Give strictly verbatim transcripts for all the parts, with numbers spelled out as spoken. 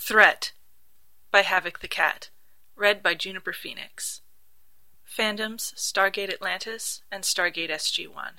Threat by Havoc the Cat. Read by Juniper Phoenix. Fandoms Stargate Atlantis and Stargate S G one.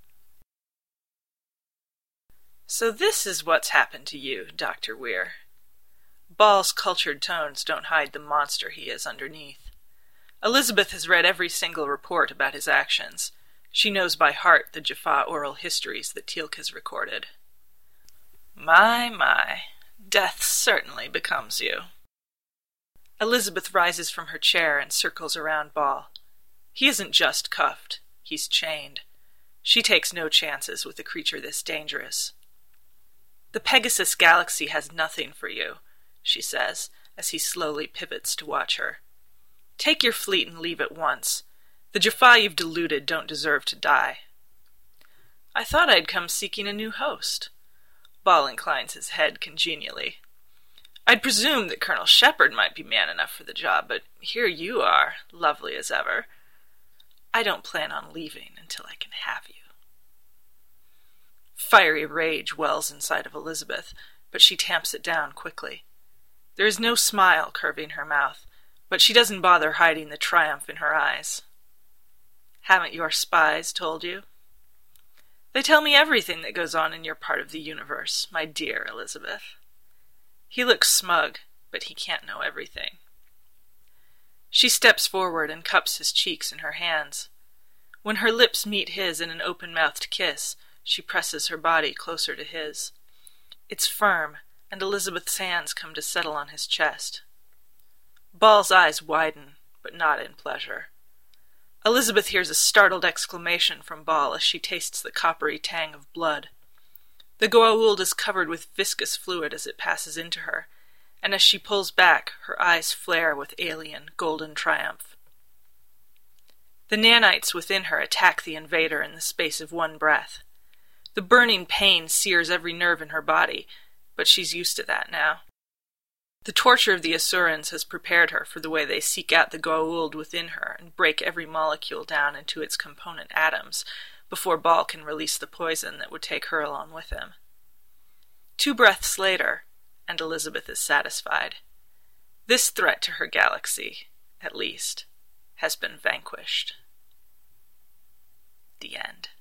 So this is what's happened to you, Doctor Weir. Ball's cultured tones don't hide the monster he is underneath. Elizabeth has read every single report about his actions. She knows by heart the Jaffa oral histories that Teal'c has recorded. My, my, death certainly becomes you. Elizabeth rises from her chair and circles around Ball. He isn't just cuffed, he's chained. She takes no chances with a creature this dangerous. The Pegasus Galaxy has nothing for you, she says, as he slowly pivots to watch her. Take your fleet and leave at once. The Jaffa you've deluded don't deserve to die. I thought I'd come seeking a new host. Ball inclines his head congenially. I'd presumed that Colonel Shepard might be man enough for the job, but here you are, lovely as ever. I don't plan on leaving until I can have you. Fiery rage wells inside of Elizabeth, but she tamps it down quickly. There is no smile curving her mouth, but she doesn't bother hiding the triumph in her eyes. Haven't your spies told you? They tell me everything that goes on in your part of the universe, my dear Elizabeth. He looks smug, but he can't know everything. She steps forward and cups his cheeks in her hands. When her lips meet his in an open-mouthed kiss, she presses her body closer to his. It's firm, and Elizabeth's hands come to settle on his chest. Ball's eyes widen, but not in pleasure. Elizabeth hears a startled exclamation from Ball as she tastes the coppery tang of blood. The Goa'uld is covered with viscous fluid as it passes into her, and as she pulls back, her eyes flare with alien, golden triumph. The nanites within her attack the invader in the space of one breath. The burning pain sears every nerve in her body, but she's used to that now. The torture of the Asurans has prepared her for the way they seek out the Goa'uld within her and break every molecule down into its component atoms before Ball can release the poison that would take her along with him. Two breaths later, and Elizabeth is satisfied. This threat to her galaxy, at least, has been vanquished. The end.